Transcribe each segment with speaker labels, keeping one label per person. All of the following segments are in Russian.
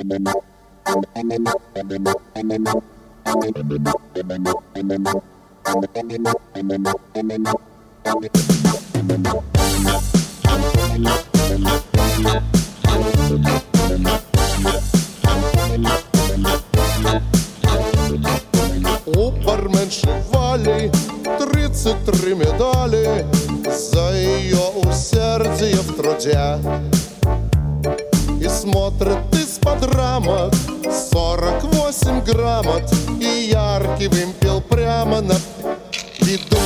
Speaker 1: У барменши Вали 33 медали за ее усердие в труде. И смотрит из-под рамок 48 грамот, и яркий вымпел прямо на виду.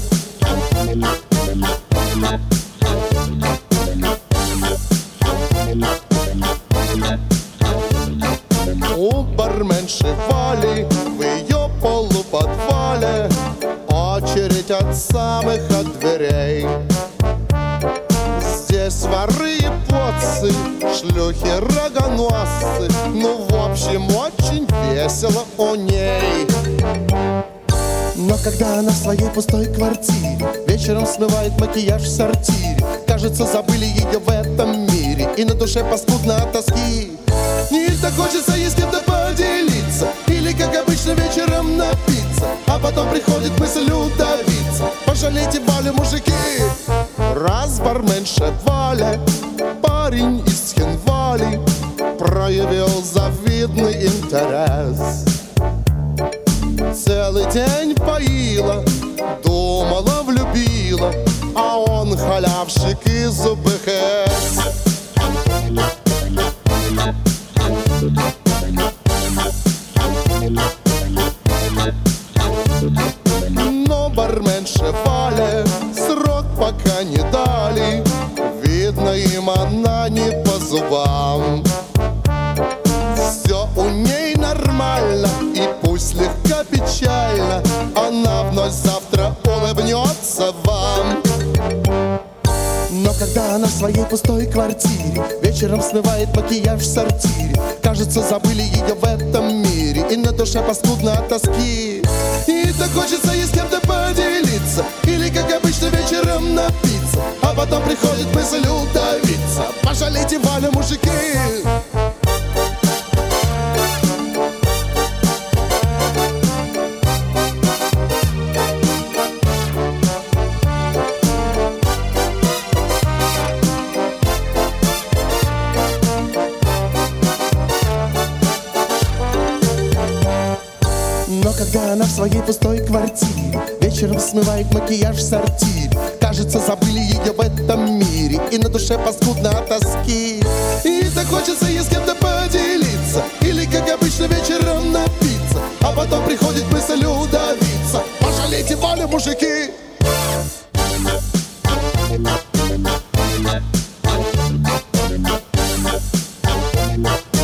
Speaker 1: У барменши Вали в ее полуподвале очередь от самых от дверей. Здесь воры и поцы, шлюхи, рогоносцы. Ну, в общем, очень весело у ней. Но когда она в своей пустой квартире вечером смывает макияж в сортире, кажется, забыли ее в этом мире, и на душе паскудно от тоски. Не так хочется ей с кем-то поделиться, или, как обычно, вечером напиться, а потом приходит мысль удавиться. Пожалейте Валю, мужики. Раз барменша Валя, парень из Хинвали, проявил завидный интерес. Целый день поила, думала, влюбила, а он халявщик из УБХС. Но барменше Вале срок пока не дали, видно, им она не по зубам. Все у ней нормально, и пусть слегка печально, она вновь завтра улыбнется вам. Но когда она в своей пустой квартире вечером смывает макияж в сортире, кажется, забыли ее в этом мире, и на душе паскудно от тоски. И так хочется ей с кем-то поделиться, или, как обычно, вечером напиться, а потом приходит мысль удавиться. Пожалейте Валю, мужики. Но когда она в своей пустой квартире вечером смывает макияж в сортире, кажется, забыли ее в этом мире, и на душе паскудно от тоски. И так хочется ей с кем-то поделиться, или, как обычно, вечером напиться, а потом приходит мысль удавиться. Пожалейте Валю, мужики.
Speaker 2: Thank you.